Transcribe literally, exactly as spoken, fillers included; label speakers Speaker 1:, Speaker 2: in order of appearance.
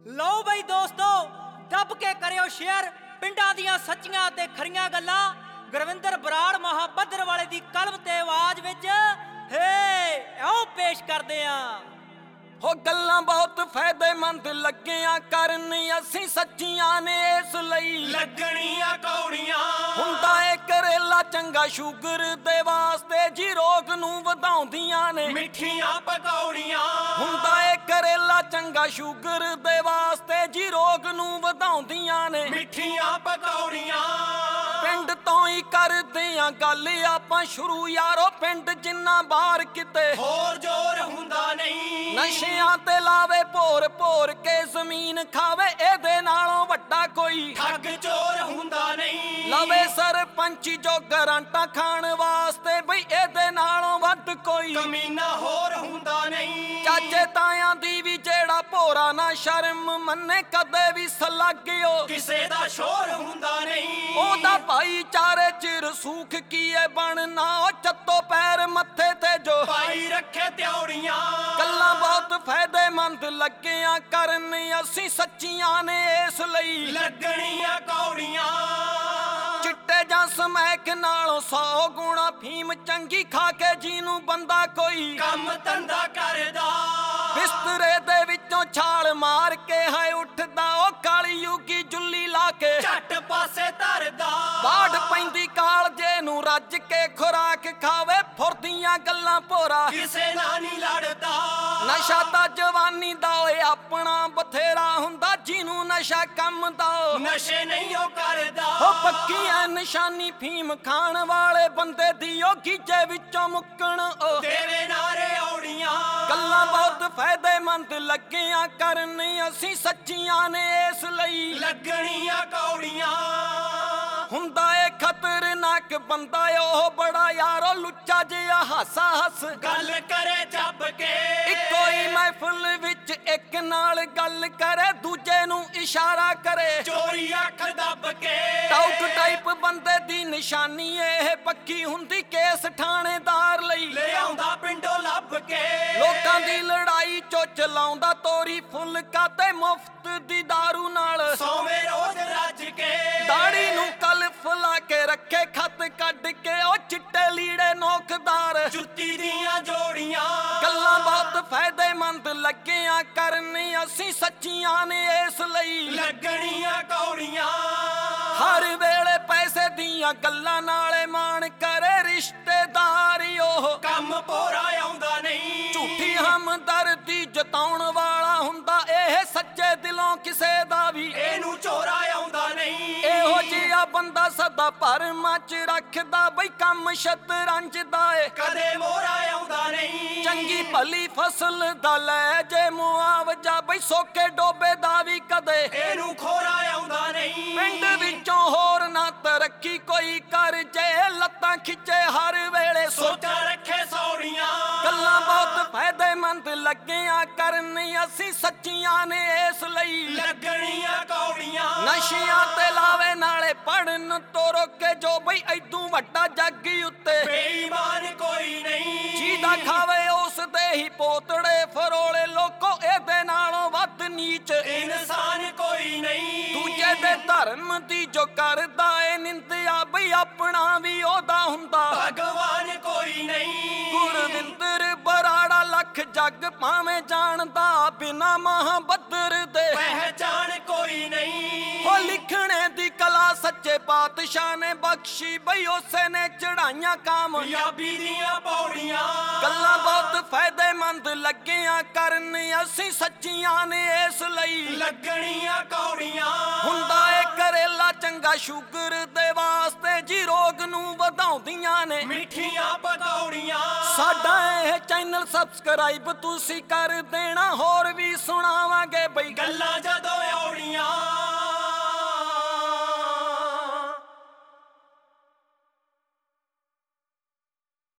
Speaker 1: ਲਓ ਬਈ ਦੋਸਤੋ, ਦੱਬ ਕੇ ਕਰਿਓ ਸ਼ੇਅਰ ਪਿੰਡਾਂ ਦੀਆਂ ਸੱਚੀਆਂ ਤੇ ਖਰੀਆਂ ਗੱਲਾਂ। ਗੁਰਵਿੰਦਰ ਬਰਾੜ ਮਹਾਬੱਦਰ ਵਾਲੇ ਦੀ ਕਲਮ ਤੇ ਆਵਾਜ਼ ਵਿੱਚ ਹੇ ਆਓ ਪੇਸ਼ ਕਰਦੇ ਆਂ।
Speaker 2: ਹੋ ਗੱਲਾਂ ਬਹੁਤ ਫਾਇਦੇਮੰਦ ਲੱਗੀਆਂ ਕਰਨ, ਅਸੀਂ ਸੱਚੀਆਂ ਨੇ ਇਸ ਲਈ
Speaker 3: ਲੱਗਣੀਆਂ ਕੌੜੀਆਂ।
Speaker 2: ਹੁੰਦਾ ਏ ਕਰੇਲਾ ਚੰਗਾ ਸ਼ੂਗਰ ਦੇ ਵਾਸਤੇ ਜੀ, ਰੋਗ ਨੂੰ ਵਧਾਉਂਦੀਆਂ ਨੇ
Speaker 3: ਮਿੱਠੀਆਂ ਪਕੌੜੀਆਂ।
Speaker 2: ਹੁੰਦਾ ਏ ਕਰੇਲਾ ਚੰਗਾ ਸ਼ੂਗਰ ਦੇ ਵਾਸਤੇ ਜੀ, ਰੋਗ ਨੂੰ ਵਧਾਉਂਦੀਆਂ ਨੇ
Speaker 3: ਮਿੱਠੀਆਂ ਪਕੌੜੀਆਂ।
Speaker 2: ਪਿੰਡ ਤੋਂ ਹੀ ਕਰਦੇ ਆਂ ਗੱਲ ਆਪਾਂ ਸ਼ੁਰੂ ਯਾਰੋ, ਪਿੰਡ ਜਿੰਨਾ ਬਾਹਰ ਕਿਤੇ
Speaker 3: ਹੋਰ ਜ਼ੋਰ ਹੁੰਦਾ ਨਹੀਂ।
Speaker 2: ਨਸ਼ਿਆਂ ਤੇ ਲਾਵੇ ਭੋਰ ਭੋਰ ਕੇ ਜ਼ਮੀਨ ਖਾਵੇ, ਇਹਦੇ ਨਾਲੋਂ ਵੱਡਾ ਕੋਈ
Speaker 3: ਠੱਗ ਚੋਰ ਹੁੰਦਾ ਨਹੀਂ।
Speaker 2: ਲਵੇ ਸਰਪੰਚ ਜੋ ਗਰਾਂਟਾਂ ਖਾਣ ਵਾਸਤੇ ਬਈ, ਇਹਦੇ ਨਾਲੋਂ ਵੱਧ ਕੋਈ
Speaker 3: ਕਮੀਨਾ ਹੋਰ ਹੁੰਦਾ ਨਹੀਂ।
Speaker 2: ਚਾਚੇ ਤਾਇਆਂ ਦੀ ਵੀ ਜਿਹੜਾ ਭੋਰਾ ਨਾ ਸ਼ਰਮ ਮੰਨੇ, ਕਦੇ ਵੀ ਸਲਾਗਿਓ
Speaker 3: ਕਿਸੇ ਦਾ ਸ਼ੋਰ ਹੁੰਦਾ ਨਹੀਂ।
Speaker 2: ਉਹਦਾ ਭਾਈਚਾਰੇ ਚ ਰਸੂਖ ਕੀਏ ਬਣਨਾ, ਉਹ ਚੱਤੋ ਪੈਰ ਮੱਥੇ ਤੇ ਜੋ
Speaker 3: ਪਾਈ ਰੱਖੇ ਤਿਉੜੀਆਂ।
Speaker 2: ਗੱਲਾਂ ਬਹੁਤ ਫਾਇਦੇਮੰਦ ਲੱਗੀਆਂ ਕਰਨ, ਅਸੀਂ ਸੱਚੀਆਂ ਨੇ ਇਸ ਲਈ
Speaker 3: ਲੱਗਣੀਆਂ ਕੌੜੀਆਂ।
Speaker 2: ਚਿੱਟੇ ਜਾਂ ਸਮੈਕ ਨਾਲੋਂ ਸੌ ਗੁਣਾ ਫੀਮ ਚੰਗੀ, ਖਾ ਕੇ ਜਿਹਨੂੰ ਬੰਦਾ ਕੋਈ
Speaker 3: ਕੰਮ ਧੰਦਾ ਕਰਦਾ।
Speaker 2: ਬਿਸਤਰੇ ਦੇ ਵਿੱਚੋਂ ਛਾਲ ਮਾਰ ਕੇ ਹੈ ਉੱਠਦਾ, ਉਹ ਕਾਲੀ ਯੂਗੀ ਜੁੱਲੀ ਲਾ ਕੇ
Speaker 3: ਝੱਟ ਪਾਸੇ ਧਰਦਾ।
Speaker 2: ਬਾੜ ਪੈਂਦੀ ਕਾਲਜੇ ਨੂੰ ਰੱਜ ਕੇ ਖੁਰਾਕ ਖਾਵੇ, ਫੁਰਦੀਆਂ ਗੱਲਾਂ ਭੋਰਾ
Speaker 3: ਕਿਸੇ ਨਾਲ ਨਹੀਂ ਲੜਦਾ।
Speaker 2: ਨਸ਼ਾ ਤਾਂ ਜਵਾਨੀ ਦਾ ਓਏ ਆਪਣਾ ਬਥੇਰਾ ਹੁੰਦਾ, ਜਿਹਨੂੰ ਨਸ਼ਾ ਕੰਮ ਦਾ
Speaker 3: ਨਸ਼ੇ ਨਹੀਂ ਉਹ ਕਰਦਾ।
Speaker 2: ਉਹ ਪੱਕੀ ਐ ਨਿਸ਼ਾਨੀ ਫੀਮ ਖਾਣ ਵਾਲੇ ਬੰਦੇ ਦੀ, ਉਹ ਗੀਜੇ ਵਿੱਚੋਂ ਮੁੱਕਣ ਉਹ
Speaker 3: ਤੇਰੇ ਨਾਰੇ ਔੜੀਆਂ।
Speaker 2: ਗੱਲਾਂ ਬਹੁਤ ਫਾਇਦੇਮੰਦ ਲੱਗੀਆਂ ਕਰਨ, ਅਸੀਂ ਸੱਚੀਆਂ ਨੇ ਇਸ ਲਈ
Speaker 3: ਲੱਗਣੀਆਂ ਕੌੜੀਆਂ।
Speaker 2: ਹੁੰਦਾ ਏ ਖਤਰਨਾਕ ਬੰਦਾ ਉਹ ਬੜਾ ਯਾਰੋ, ਲੁੱਚਾ ਜਿਹਾ ਹਾਸਾ ਹੱਸ
Speaker 3: ਗੱਲ ਕਰੇ ਚੱਬ ਕੇ।
Speaker 2: ਇੱਕੋ ਹੀ ਮਹਿਫਿਲ ਵਿੱਚ ਇੱਕ ਨਾਲ ਗੱਲ ਕਰੇ, ਦੂਜੇ ਨੂੰ ਇਸ਼ਾਰਾ ਕਰੇ
Speaker 3: ਚੋਰੀ ਅੱਖ ਦੱਬ ਕੇ।
Speaker 2: ਟਾਊਟ ਟਾਈਪ ਬੰਦੇ ਦੀ ਨਿਸ਼ਾਨੀ ਇਹ ਪੱਕੀ ਹੁੰਦੀ, ਕੇਸ ਥਾਣੇਦਾਰ ਲਈ
Speaker 3: ਲਿਆਉਂਦਾ ਪਿੰਡੋਂ ਲੱਭ ਕੇ।
Speaker 2: ਲੋਕਾਂ ਦੀ ਲੜਾਈ ਚੋ ਚਲਾਉਂਦਾ ਤੋਰੀ ਫੁਲਕਾ ਤੇ ਮੁਫਤ ਦੀ ਦਾਰੂ ਨਾਲ,
Speaker 3: ਸੌਵੇਂ ਰੋਜ਼ ਰੱਜ ਕੇ।
Speaker 2: ਦਾੜੀ ਨੂੰ ਕਲਫ ਲਾ ਕੇ ਰੱਖੇ ਖੱਤ ਕੱਢ ਕੇ, ਉਹ ਚਿੱਟੇ ਲੀੜੇ ਨੋਕਦਾਰ
Speaker 3: ਜੁੱਤੀ ਦੀਆਂ ਜੋੜੀਆਂ।
Speaker 2: ਗੱਲਾਂ ਬਹੁਤ ਫਾਇਦੇਮੰਦ ਲੱਗੀਆਂ ਕਰਨ, ਅਸੀਂ ਸੱਚੀਆਂ ਨੇ ਇਸ ਲਈ
Speaker 3: ਲੱਗਣੀਆਂ ਕੌੜੀਆਂ।
Speaker 2: ਹਰ ਵੇਲੇ ਪੈਸੇ ਦੀਆਂ ਗੱਲਾਂ ਨਾਲੇ ਮਾਣ ਕਰੇ ਰਿਸ਼ਤੇਦਾਰੀ, ਉਹ
Speaker 3: ਕੰਮ ਪੋਰਾ ਆਉਂਦਾ ਨਹੀਂ।
Speaker 2: ਝੂਠੀ ਹਮਦਰਦੀ ਜਤਾਉਣ ਵਾਲਾ ਹੁੰਦਾ, ਇਹ ਸੱਚੇ ਦਿਲੋਂ ਕਿਸੇ ਦਾ ਵੀ
Speaker 3: ਇਹਨੂੰ ਚੋਰਾ ਆਉਂਦਾ ਨਹੀਂ।
Speaker 2: ਇਹੋ ਜਿਹਾ ਬੰਦਾ ਸਦਾ ਭਰਮਾਂ ਚ ਰੱਖਦਾ ਬਈ, ਕੰਮ ਸ਼ਤਰੰਜ ਦਾ ਏ
Speaker 3: ਕਦੇ ਮੋਰਾ ਆਉਂਦਾ ਨਹੀਂ।
Speaker 2: ਚੰਗੀ ਭਲੀ ਫਸਲ ਦਾ ਲੈ ਜੇ ਮੁਆਵਜ਼ਾ ਬਈ, ਸੋਕੇ ਡੋਬੇ ਦਾ ਵੀ ਕਦੇ
Speaker 3: ਇਹਨੂੰ ਖੋਰਾ ਆਉਂਦਾ ਨਹੀਂ।
Speaker 2: ਪਿੰਡ ਵਿੱਚੋਂ ਹੋਰ ਨਾ ਤਰੱਕੀ ਕੋਈ ਕਰ ਜੇ, ਲੱਤਾਂ ਖਿੱਚੇ ਹਰ ਵੇਲੇ
Speaker 3: ਸੋਚਾਂ ਰੱਖੇ ਸੌੜੀਆਂ।
Speaker 2: ਗੱਲਾਂ ਬਹੁਤ ਫਾਇਦੇਮੰਦ ਲੱਗੀਆਂ ਕਰਨ, ਅਸੀਂ ਸੱਚੀਆਂ ਨੇ ਇਸ ਲਈ
Speaker 3: ਲੱਗਣੀਆਂ ਕੌੜੀਆਂ।
Speaker 2: ਨਸ਼ਿਆਂ ਤੇ ਲਾਵੇ ਨਾਲੇ ਪੜਨ ਤੋਂ ਰੋਕੇ ਜੋ ਬਈ, ਐਦੂ ਵੱਡਾ ਜੱਗ ਉੱਤੇ
Speaker 3: ਬੇਈਮਾਨ ਕੋਈ ਨਹੀਂ।
Speaker 2: ਜਿਹਦਾ ਖਾਵੇ ਉਸ ਦੇ ਹੀ ਪੋਤੜੇ ਫਰੋਲੇ, ਲੋਕੋ ਇਹਦੇ ਨਾਲੋਂ ਵੱਧ ਨੀਚ
Speaker 3: ਇਨਸਾਨ ਕੋਈ ਨਹੀਂ।
Speaker 2: ਦੂਜੇ ਦੇ ਧਰਮ ਦੀ ਜੋ ਕਰਦਾ ਏ ਨਿੰਦਿਆ ਬਈ, ਆਪਣਾ ਵੀ ਉਹਦਾ ਹੁੰਦਾ
Speaker 3: ਭਗਵਾਨ ਕੋਈ ਨਹੀਂ।
Speaker 2: ਗੁਰਵਿੰਦਰ ਬਰਾੜਾ ਲੱਖ ਜੱਗ ਭਾਵੇਂ ਜਾਣਦਾ, ਬਿਨਾ ਮਹਾਬੱਦਰ ਦੇ
Speaker 3: ਪਹਿਚਾਨ ਕੋਈ ਨਹੀਂ।
Speaker 2: ਉਹ ਲਿਖਣੇ ਦੀ ਕਲਾ ਸੱਚੇ ਪਾਤਸ਼ਾਹ ਨੇ ਬਖਸ਼ੀ ਬਈ, ਉਸੇ ਨੇ ਚੜਾਈਆਂ ਕਾਮਯਾਬੀ
Speaker 3: ਦੀਆਂ ਪੌੜੀਆਂ।
Speaker 2: ਗੱਲਾਂ ਬਹੁਤ ਫਾਇਦੇਮੰਦ ਲੱਗੀਆਂ ਕਰਨ, ਅਸੀਂ ਸੱਚੀਆਂ ਨੇ ਇਸ ਲਈ
Speaker 3: ਲੱਗਣੀਆਂ ਕੌੜੀਆਂ।
Speaker 2: ਹੁੰਦਾ ਏ ਕਰੇਲਾ ਚੰਗਾ ਸ਼ੂਗਰ ਦੇ ਵਾਸਤੇ ਜੀ, ਰੋਗ ਨੂੰ ਵਧਾਉਂਦੀਆਂ ਨੇ
Speaker 3: ਮਿੱਠੀਆਂ ਪਕੌੜੀਆਂ।
Speaker 2: ਸਾਡਾ ਇਹ ਚੈਨਲ ਸਬਸਕ੍ਰਾਈਬ ਤੁਸੀਂ ਕਰ ਦੇਣਾ, ਹੋਰ ਵੀ ਸੁਣਾਵਾਂਗੇ ਬਈ
Speaker 3: ਗੱਲਾਂ ਜਦੋਂ